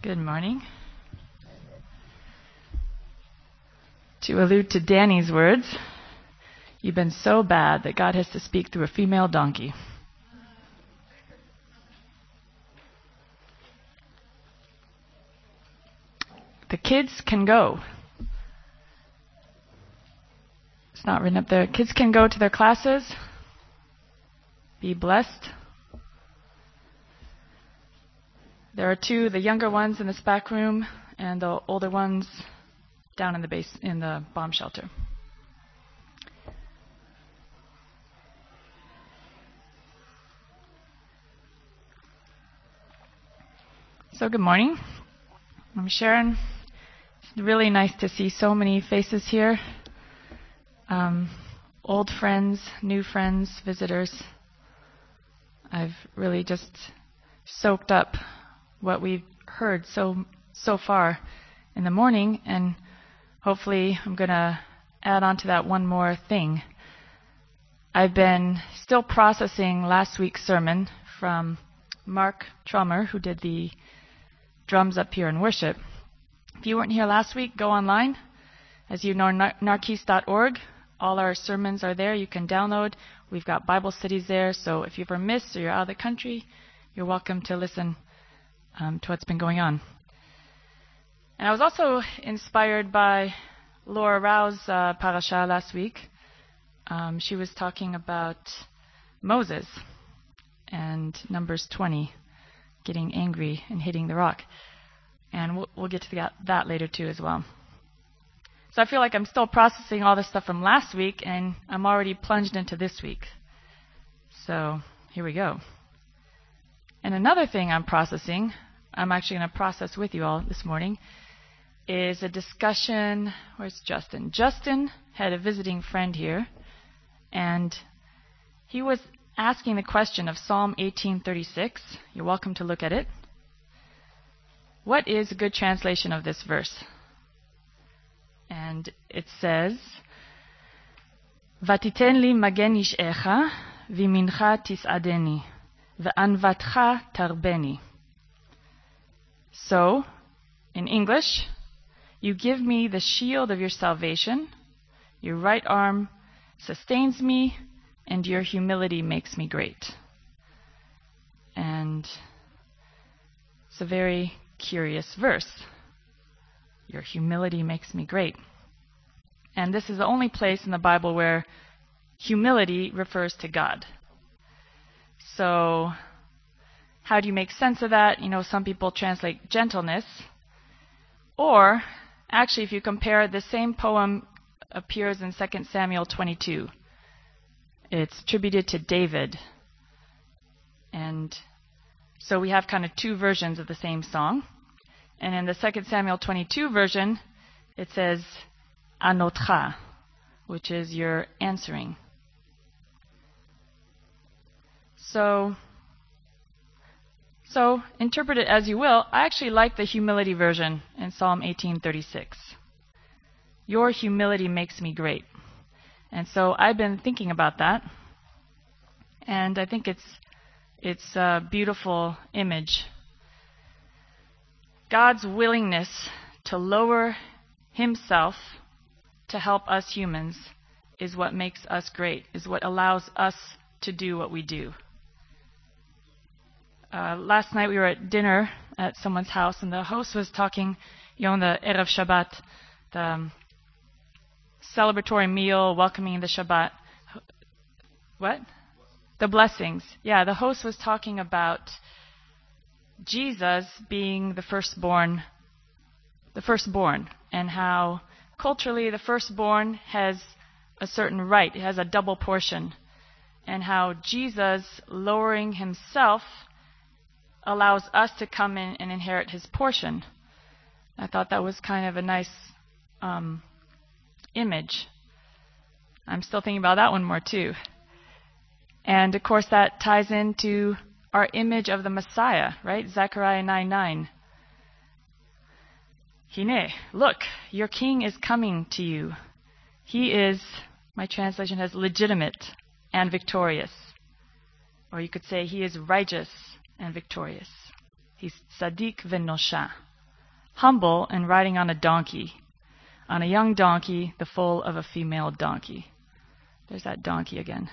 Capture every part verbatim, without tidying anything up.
Good morning. To allude to Danny's words, you've been so bad that God has to speak through a female donkey. The kids can go. It's not written up there. Kids can go to their classes. Be blessed. There are two, the younger ones in this back room and the older ones down in the base in the bomb shelter. So good morning. I'm Sharon. It's really nice to see so many faces here. Um, old friends, new friends, visitors. I've really just soaked up what we've heard so so far in the morning, and hopefully I'm going to add on to that one more thing. I've been still processing last week's sermon from Mark Trummer, who did the drums up here in worship. If you weren't here last week, go online. As you know, nar- narkis dot org. All our sermons are there. You can download. We've got Bible studies there, so if you've ever missed or you're out of the country, you're welcome to listen um, to what's been going on. And I was also inspired by Laura Rao's uh, parasha last week. Um, she was talking about Moses and Numbers twenty, getting angry and hitting the rock. And we'll, we'll get to that, that later too as well. So I feel like I'm still processing all this stuff from last week, and I'm already plunged into this week. So here we go. And another thing I'm processing, I'm actually going to process with you all this morning, is a discussion. Where's Justin? Justin had a visiting friend here, and he was asking the question of Psalm eighteen thirty-six. You're welcome to look at it. What is a good translation of this verse? And it says, Vatiten li magen ish'echa, v'mincha tis'adeni, v'anvatcha tarbeni. So, in English, you give me the shield of your salvation, your right arm sustains me, and your humility makes me great. And it's a very curious verse. Your humility makes me great. And this is the only place in the Bible where humility refers to God. So, how do you make sense of that? You know, some people translate gentleness. Or, actually, if you compare, the same poem appears in Second Samuel twenty-two. It's attributed to David. And so we have kind of two versions of the same song. And in the Second Samuel twenty-two version, it says, Anotcha, which is your answering. So, so interpret it as you will. I actually like the humility version in Psalm eighteen thirty-six. Your humility makes me great. And so I've been thinking about that. And I think it's it's a beautiful image. God's willingness to lower himself to help us humans is what makes us great, is what allows us to do what we do. Uh, last night we were at dinner at someone's house, and the host was talking, you know, on the Erev Shabbat, the um, celebratory meal, welcoming the Shabbat. What? The blessings. Yeah, the host was talking about Jesus being the firstborn, the firstborn, and how culturally the firstborn has a certain right, it has a double portion, and how Jesus lowering himself allows us to come in and inherit his portion. I thought that was kind of a nice um, image. I'm still thinking about that one more too. And of course that ties into our image of the Messiah, right? Zechariah nine nine. Hine, look, your king is coming to you. He is, my translation has legitimate and victorious. Or you could say he is righteous and victorious. He's tzaddik v'nosha, humble and riding on a donkey, on a young donkey, the foal of a female donkey. There's that donkey again.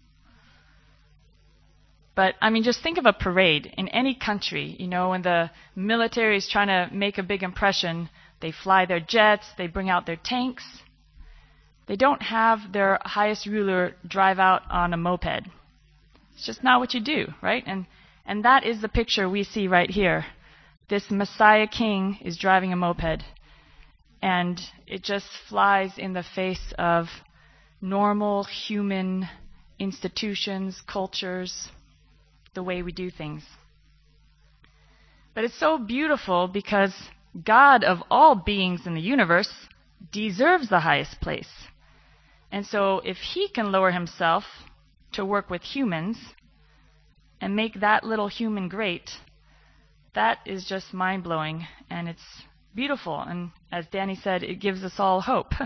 But, I mean, just think of a parade in any country. You know, when the military is trying to make a big impression, they fly their jets, they bring out their tanks. They don't have their highest ruler drive out on a moped. It's just not what you do, right? And and that is the picture we see right here. This Messiah King is driving a moped, and it just flies in the face of normal human institutions, cultures, the way we do things. But it's so beautiful because God of all beings in the universe deserves the highest place. And so if he can lower himself to work with humans and make that little human great, that is just mind-blowing, and it's beautiful. And as Danny said, it gives us all hope.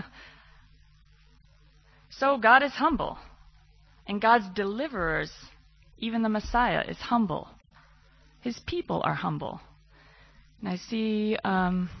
So God is humble, and God's deliverers, even the Messiah, is humble. His people are humble. And I see, um,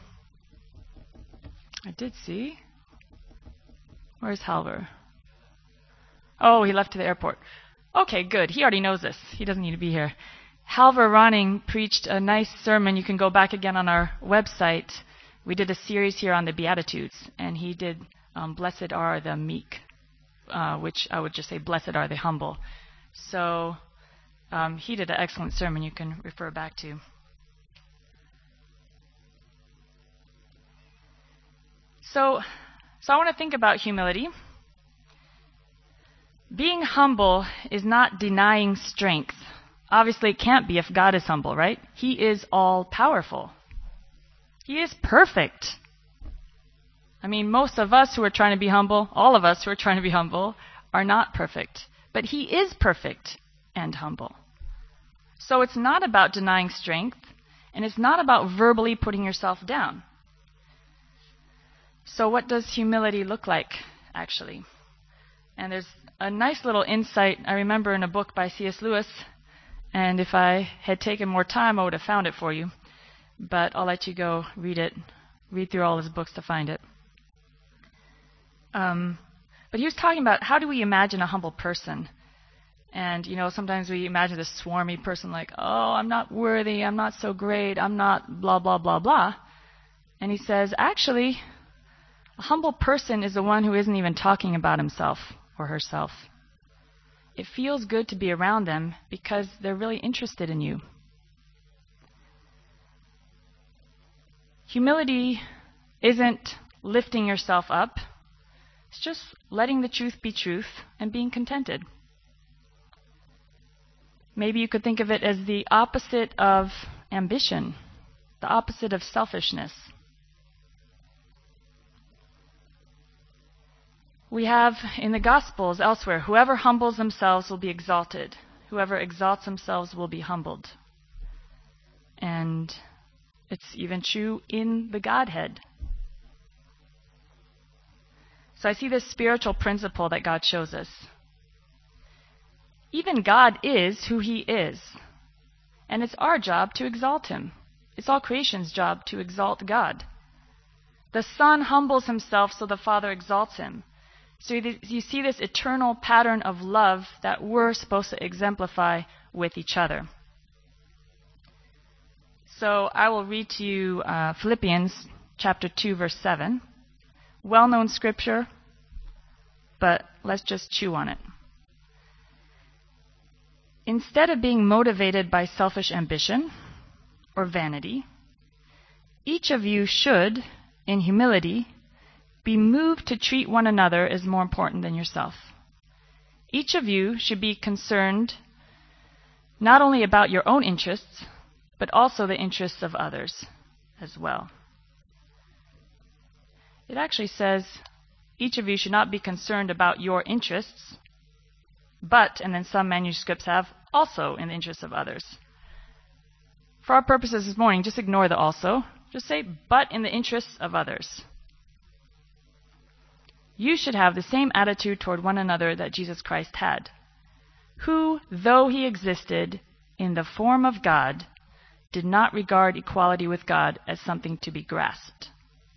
I did see, where's Halver? Oh, he left to the airport. Okay, good. He already knows this. He doesn't need to be here. Halver Ronning preached a nice sermon. You can go back again on our website. We did a series here on the Beatitudes, and he did um, Blessed are the meek, uh, which I would just say Blessed are the humble. So um, he did an excellent sermon you can refer back to. So, so I want to think about humility. Being humble is not denying strength. Obviously, it can't be if God is humble, right? He is all-powerful. He is perfect. I mean, most of us who are trying to be humble, all of us who are trying to be humble, are not perfect. But he is perfect and humble. So it's not about denying strength, and it's not about verbally putting yourself down. So what does humility look like, actually? And there's a nice little insight I remember in a book by C S Lewis, and if I had taken more time, I would have found it for you. But I'll let you go read it, read through all his books to find it. Um, but he was talking about how do we imagine a humble person? And, you know, sometimes we imagine this swarmy person like, oh, I'm not worthy, I'm not so great, I'm not blah, blah, blah, blah. And he says, actually, a humble person is the one who isn't even talking about himself or herself. It feels good to be around them because they're really interested in you. Humility isn't lifting yourself up. It's just letting the truth be truth and being contented. Maybe you could think of it as the opposite of ambition, the opposite of selfishness. We have in the Gospels elsewhere, whoever humbles themselves will be exalted. Whoever exalts themselves will be humbled. And it's even true in the Godhead. So I see this spiritual principle that God shows us. Even God is who he is. And it's our job to exalt him. It's all creation's job to exalt God. The Son humbles himself so the Father exalts him. So you see this eternal pattern of love that we're supposed to exemplify with each other. So I will read to you uh, Philippians chapter two, verse seven. Well-known scripture, but let's just chew on it. Instead of being motivated by selfish ambition or vanity, each of you should, in humility, be moved to treat one another as more important than yourself. Each of you should be concerned not only about your own interests, but also the interests of others as well. It actually says, each of you should not be concerned about your interests, but, and then some manuscripts have, also in the interests of others. For our purposes this morning, just ignore the also. Just say, but in the interests of others. You should have the same attitude toward one another that Jesus Christ had, who, though he existed in the form of God, did not regard equality with God as something to be grasped.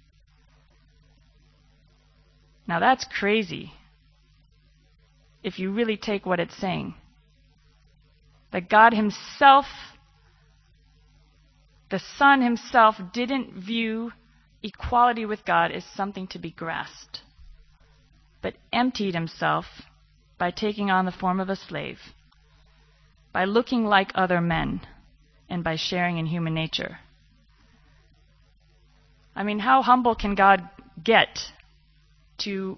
Now that's crazy if you really take what it's saying. That God himself, the Son himself, didn't view equality with God as something to be grasped, but emptied himself by taking on the form of a slave, by looking like other men, and by sharing in human nature. I mean, how humble can God get to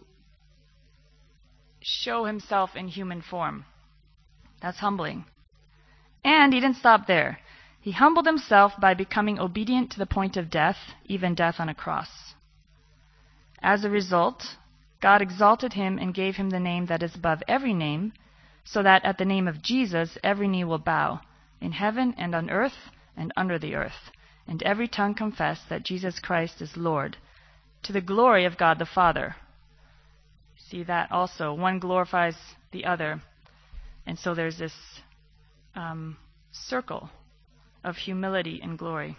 show himself in human form? That's humbling. And he didn't stop there. He humbled himself by becoming obedient to the point of death, even death on a cross. As a result, God exalted him and gave him the name that is above every name, so that at the name of Jesus every knee will bow, in heaven and on earth and under the earth, and every tongue confess that Jesus Christ is Lord, to the glory of God the Father. See that also. One glorifies the other. And so there's this um, circle of humility and glory.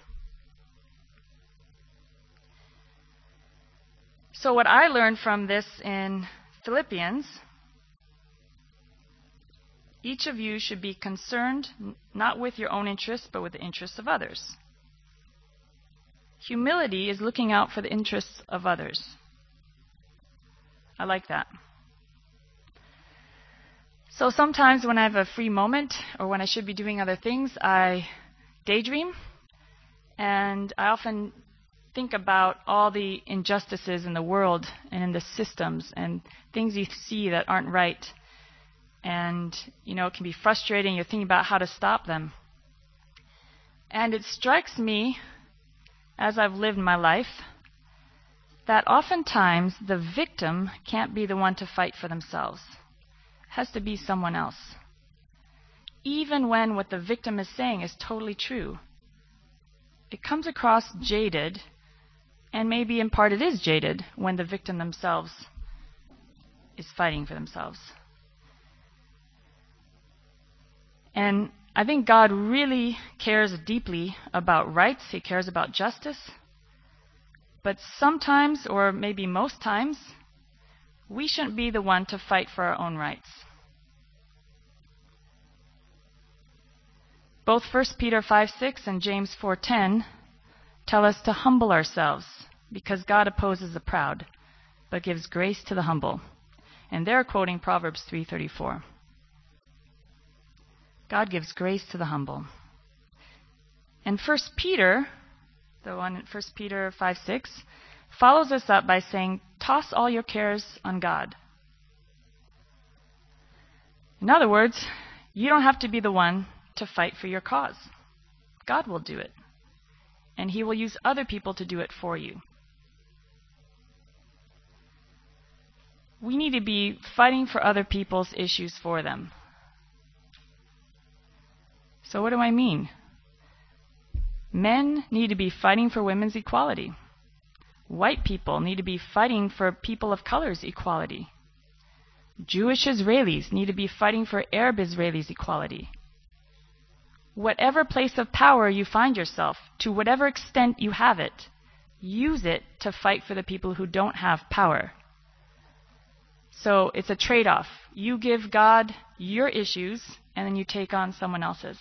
So what I learned from this in Philippians, each of you should be concerned not with your own interests, but with the interests of others. Humility is looking out for the interests of others. I like that. So sometimes when I have a free moment or when I should be doing other things, I daydream, and I often think about all the injustices in the world and in the systems and things you see that aren't right. And, you know, it can be frustrating. You're thinking about how to stop them. And it strikes me, as I've lived my life, that oftentimes the victim can't be the one to fight for themselves. It has to be someone else. Even when what the victim is saying is totally true, it comes across jaded, and maybe in part it is jaded when the victim themselves is fighting for themselves. And I think God really cares deeply about rights. He cares about justice. But sometimes, or maybe most times, we shouldn't be the one to fight for our own rights. Both First Peter five six and James four ten tell us to humble ourselves, because God opposes the proud, but gives grace to the humble. And they're quoting Proverbs three thirty-four. God gives grace to the humble. And First Peter, the one in First Peter five six, follows us up by saying, toss all your cares on God. In other words, you don't have to be the one to fight for your cause. God will do it. And he will use other people to do it for you. We need to be fighting for other people's issues for them. So what do I mean? Men need to be fighting for women's equality. White people need to be fighting for people of color's equality. Jewish Israelis need to be fighting for Arab Israelis' equality. Whatever place of power you find yourself, to whatever extent you have it, use it to fight for the people who don't have power. So it's a trade-off. You give God your issues, and then you take on someone else's.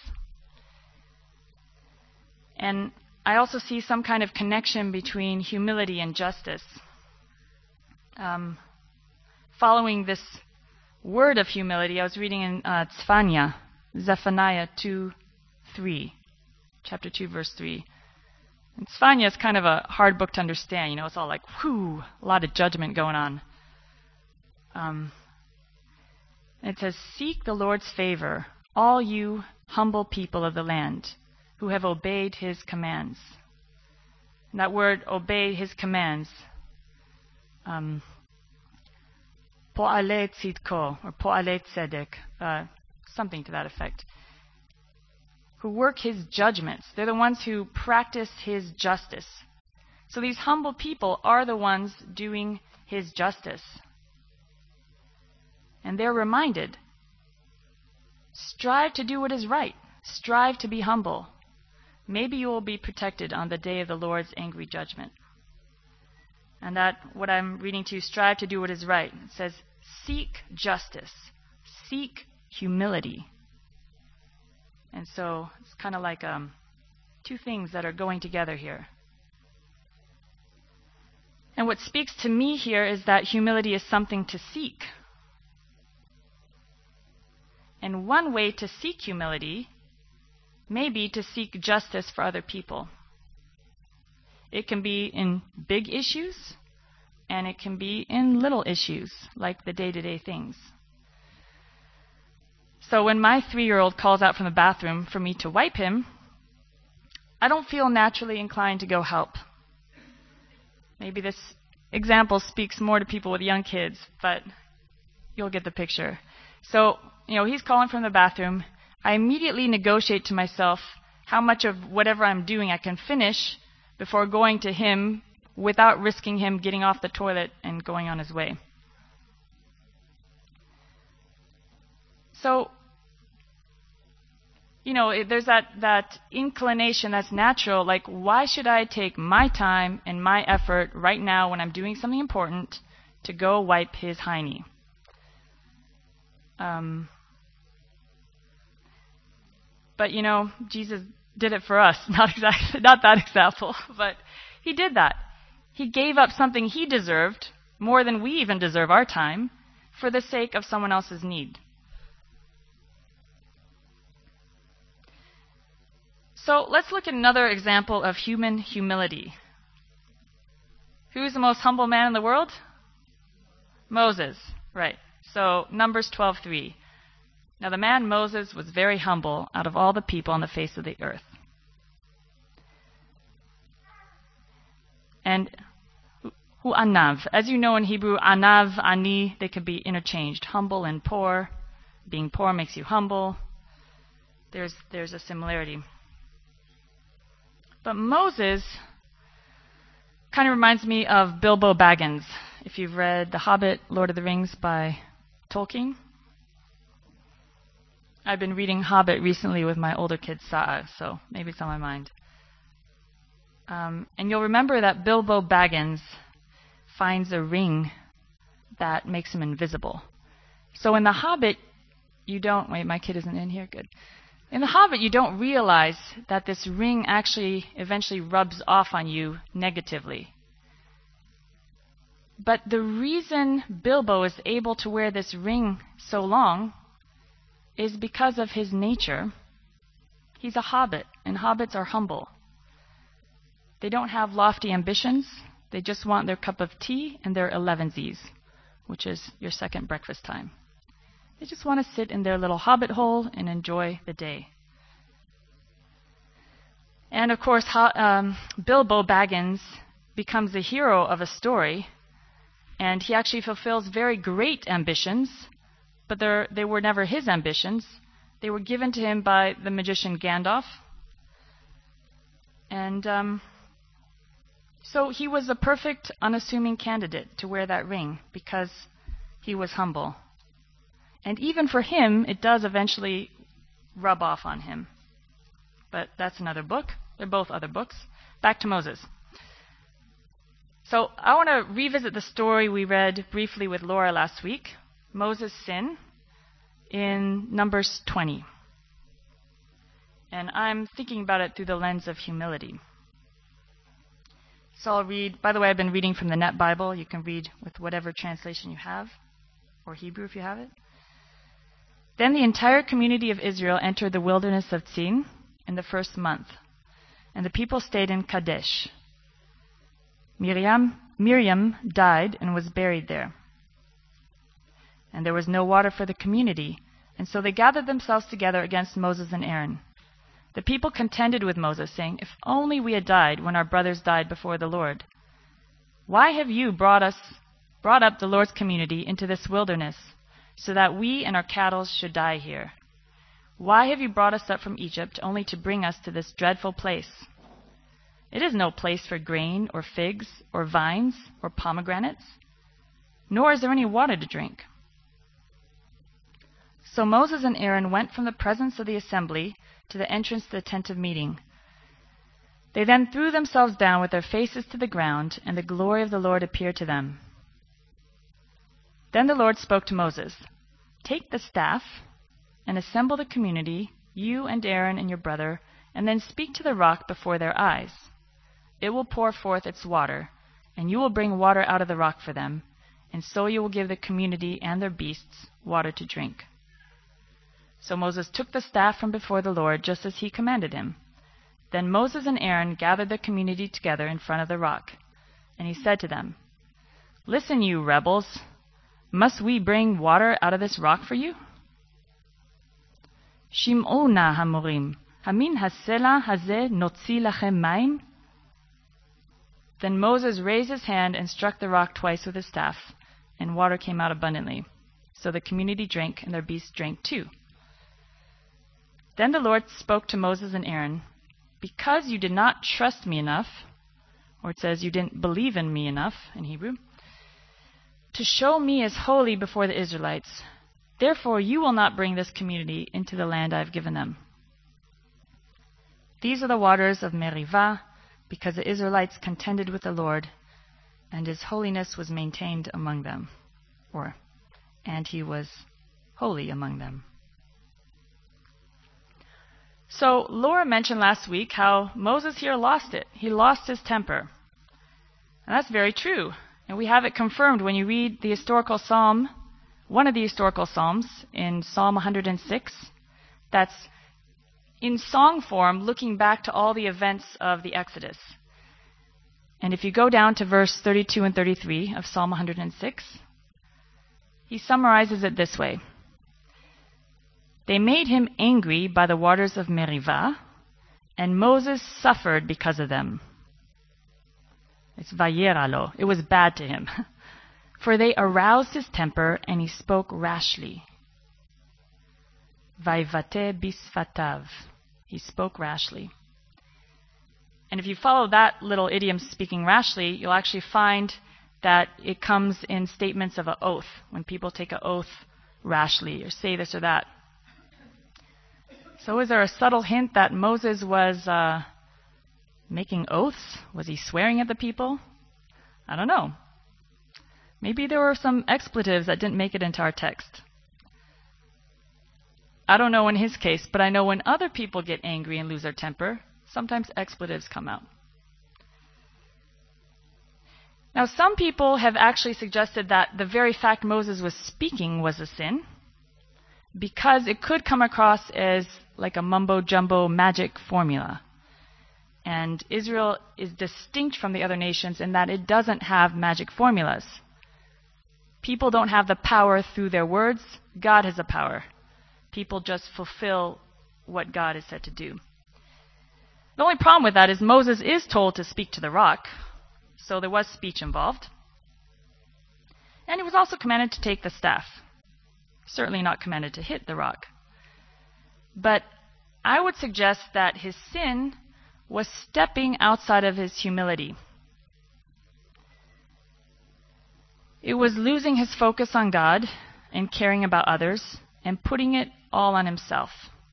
And I also see some kind of connection between humility and justice. Um, following this word of humility, I was reading in uh, Tzfanya, Zephaniah two three, chapter two, verse three. And Tzfanya is kind of a hard book to understand. You know, it's all like, whew, a lot of judgment going on. Um, it says, seek the Lord's favor, all you humble people of the land, who have obeyed his commands. And that word, obey his commands, um, po'alei tzidko, or po'alei tzedek, uh, something to that effect, who work his judgments. They're the ones who practice his justice. So these humble people are the ones doing his justice. And they're reminded, strive to do what is right. Strive to be humble. maybe you will be protected on the day of the Lord's angry judgment. And that, what I'm reading to you, strive to do what is right. It says, seek justice, seek humility. And so it's kind of like um, two things that are going together here. And what speaks to me here is that humility is something to seek. And one way to seek humility may be to seek justice for other people. It can be in big issues, and it can be in little issues, like the day-to-day things. So when my three-year-old calls out from the bathroom for me to wipe him, I don't feel naturally inclined to go help. Maybe this example speaks more to people with young kids, but you'll get the picture. So, you know, he's calling from the bathroom. I immediately negotiate to myself how much of whatever I'm doing I can finish before going to him without risking him getting off the toilet and going on his way. So, you know, there's that, that inclination that's natural, like, why should I take my time and my effort right now when I'm doing something important to go wipe his hiney? Um, but, you know, Jesus did it for us. Not exactly, not that example, but he did that. He gave up something he deserved, more than we even deserve our time, for the sake of someone else's need. So let's look at another example of human humility. Who's the most humble man in the world? Moses, right. So Numbers twelve three. Now the man Moses was very humble out of all the people on the face of the earth. And hu anav. As you know in Hebrew, anav, ani, they can be interchanged. Humble and poor. Being poor makes you humble. There's, there's a similarity. But Moses kind of reminds me of Bilbo Baggins. If you've read The Hobbit, Lord of the Rings by Tolkien. I've been reading Hobbit recently with my older kid, Sa'a, so maybe it's on my mind. Um, and you'll remember that Bilbo Baggins finds a ring that makes him invisible. So in The Hobbit, you don't... Wait, my kid isn't in here? Good. In The Hobbit, you don't realize that this ring actually eventually rubs off on you negatively. But the reason Bilbo is able to wear this ring so long is because of his nature. He's a hobbit, and hobbits are humble. They don't have lofty ambitions. They just want their cup of tea and their elevensies, which is your second breakfast time. They just want to sit in their little hobbit hole and enjoy the day. And of course, um, Bilbo Baggins becomes the hero of a story, and he actually fulfills very great ambitions, but they were never his ambitions. They were given to him by the magician Gandalf. And um, so he was a perfect, unassuming candidate to wear that ring because he was humble. And even for him, it does eventually rub off on him. But that's another book. They're both other books. Back to Moses. So I want to revisit the story we read briefly with Laura last week, Moses' sin, in Numbers twenty. And I'm thinking about it through the lens of humility. So I'll read, by the way, I've been reading from the Net Bible. You can read with whatever translation you have, or Hebrew if you have it. Then the entire community of Israel entered the wilderness of Tzin in the first month, and the people stayed in Kadesh. Miriam, Miriam died and was buried there. And there was no water for the community, and so they gathered themselves together against Moses and Aaron. The people contended with Moses, saying, "If only we had died when our brothers died before the Lord. Why have you brought us, brought up the Lord's community into this wilderness, so that we and our cattle should die here? Why have you brought us up from Egypt only to bring us to this dreadful place? It is no place for grain or figs or vines or pomegranates, nor is there any water to drink." So Moses and Aaron went from the presence of the assembly to the entrance to the tent of meeting. They then threw themselves down with their faces to the ground, and the glory of the Lord appeared to them. Then the Lord spoke to Moses, "Take the staff and assemble the community, you and Aaron and your brother, and then speak to the rock before their eyes. It will pour forth its water, and you will bring water out of the rock for them, and so you will give the community and their beasts water to drink." So Moses took the staff from before the Lord, just as he commanded him. Then Moses and Aaron gathered the community together in front of the rock, and he said to them, "Listen, you rebels, must we bring water out of this rock for you? Shim'u na hamorim, hamin hasela hazeh notzi lachem maim?" Then Moses raised his hand and struck the rock twice with his staff, and water came out abundantly. So the community drank, and their beasts drank too. Then the Lord spoke to Moses and Aaron, "Because you did not trust me enough," or it says you didn't believe in me enough in Hebrew, "to show me as holy before the Israelites, therefore you will not bring this community into the land I have given them. These are the waters of Merivah, because the Israelites contended with the Lord, and his holiness was maintained among them," or, and he was holy among them. So Laura mentioned last week how Moses here lost it. He lost his temper. And that's very true. And we have it confirmed when you read the historical psalm, one of the historical psalms in Psalm one hundred six, that's in song form looking back to all the events of the Exodus. And if you go down to verse thirty-two and thirty-three of Psalm one hundred six, he summarizes it this way. "They made him angry by the waters of Merivah, and Moses suffered because of them." It's vayeralo. It was bad to him. "For they aroused his temper, and he spoke rashly." Vayvate bisfatav. He spoke rashly. And if you follow that little idiom, speaking rashly, you'll actually find that it comes in statements of an oath, when people take an oath rashly, or say this or that. So is there a subtle hint that Moses was uh, making oaths? Was he swearing at the people? I don't know. Maybe there were some expletives that didn't make it into our text. I don't know in his case, but I know when other people get angry and lose their temper, sometimes expletives come out. Now, some people have actually suggested that the very fact Moses was speaking was a sin, because it could come across as like a mumbo-jumbo magic formula. And Israel is distinct from the other nations in that it doesn't have magic formulas. People don't have the power through their words. God has the power. People just fulfill what God is said to do. The only problem with that is Moses is told to speak to the rock, so there was speech involved. And he was also commanded to take the staff. Certainly not commanded to hit the rock. But I would suggest that his sin was stepping outside of his humility. It was losing his focus on God and caring about others and putting it all on himself.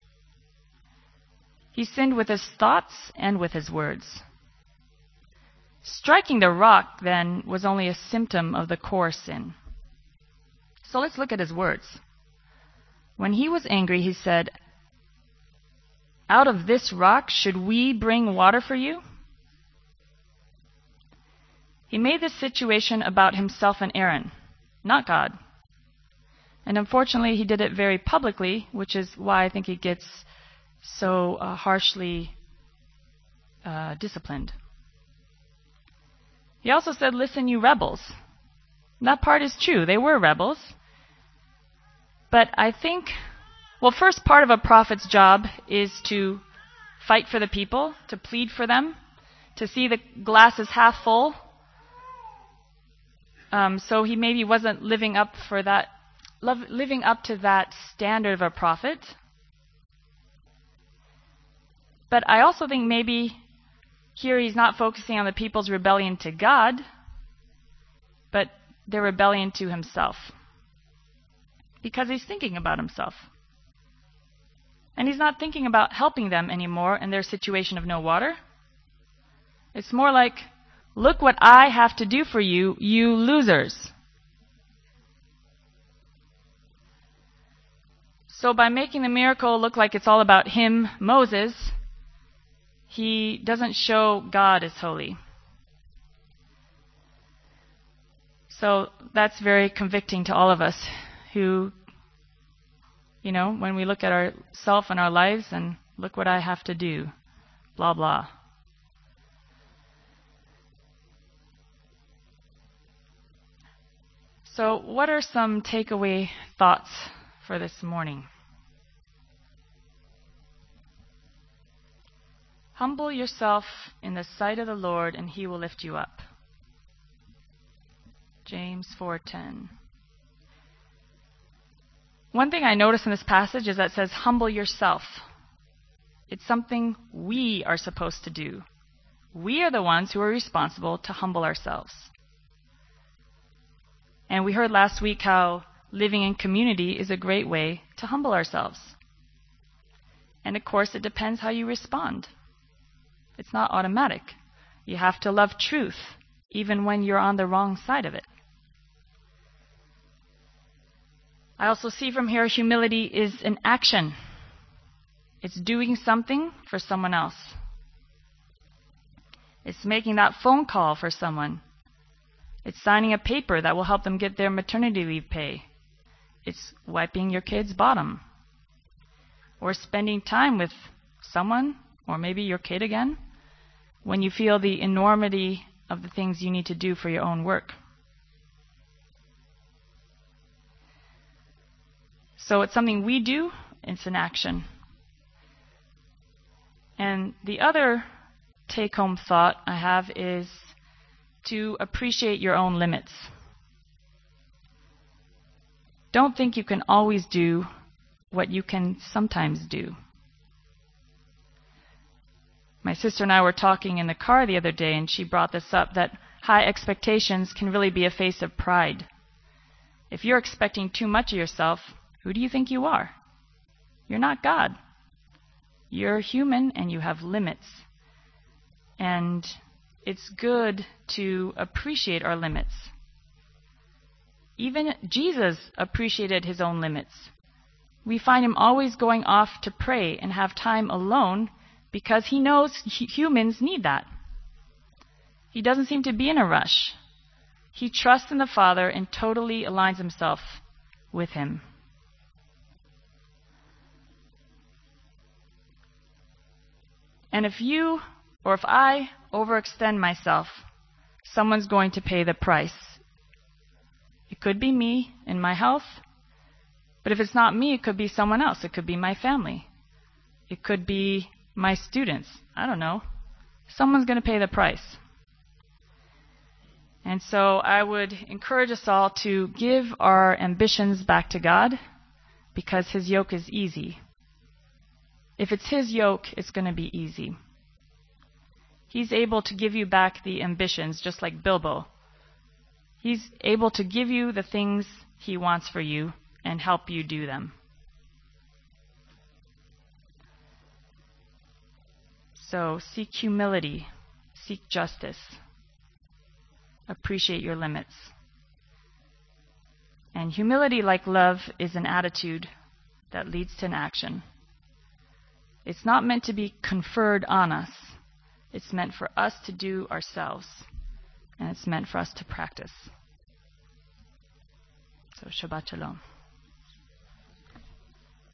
He sinned with his thoughts and with his words. Striking the rock, then, was only a symptom of the core sin. So let's look at his words. When he was angry, he said, "Out of this rock should we bring water for you?" He made this situation about himself and Aaron, not God. And unfortunately, he did it very publicly, which is why I think he gets so uh, harshly uh, disciplined. He also said, "Listen, you rebels." That part is true. They were rebels. But I think, well, first part of a prophet's job is to fight for the people, to plead for them, to see the glass is half full. Um, so he maybe wasn't living up for that, living up to that standard of a prophet. But I also think maybe here he's not focusing on the people's rebellion to God, but their rebellion to himself. Because he's thinking about himself. And he's not thinking about helping them anymore in their situation of no water. It's more like, look what I have to do for you, you losers. So by making the miracle look like it's all about him, Moses, he doesn't show God as holy. So that's very convicting to all of us who, you know, when we look at ourselves and our lives and look what I have to do, blah, blah. So what are some takeaway thoughts for this morning? Humble yourself in the sight of the Lord, and he will lift you up. James four ten. One thing I notice in this passage is that it says, humble yourself. It's something we are supposed to do. We are the ones who are responsible to humble ourselves. And we heard last week how living in community is a great way to humble ourselves. And of course, it depends how you respond. It's not automatic. You have to love truth, even when you're on the wrong side of it. I also see from here humility is an action. It's doing something for someone else. It's making that phone call for someone. It's signing a paper that will help them get their maternity leave pay. It's wiping your kid's bottom. Or spending time with someone, or maybe your kid again, when you feel the enormity of the things you need to do for your own work. So it's something we do, it's an action. And the other take-home thought I have is to appreciate your own limits. Don't think you can always do what you can sometimes do. My sister and I were talking in the car the other day, and she brought this up, that high expectations can really be a face of pride. If you're expecting too much of yourself, who do you think you are? You're not God. You're human and you have limits. And it's good to appreciate our limits. Even Jesus appreciated his own limits. We find him always going off to pray and have time alone because he knows humans need that. He doesn't seem to be in a rush. He trusts in the Father and totally aligns himself with him. And if you, or if I, overextend myself, someone's going to pay the price. It could be me and my health, but if it's not me, it could be someone else. It could be my family. It could be my students. I don't know. Someone's going to pay the price. And so I would encourage us all to give our ambitions back to God, because his yoke is easy. If it's his yoke, it's going to be easy. He's able to give you back the ambitions, just like Bilbo. He's able to give you the things he wants for you and help you do them. So seek humility, seek justice, appreciate your limits. And humility, like love, is an attitude that leads to an action. It's not meant to be conferred on us. It's meant for us to do ourselves. And it's meant for us to practice. So Shabbat Shalom.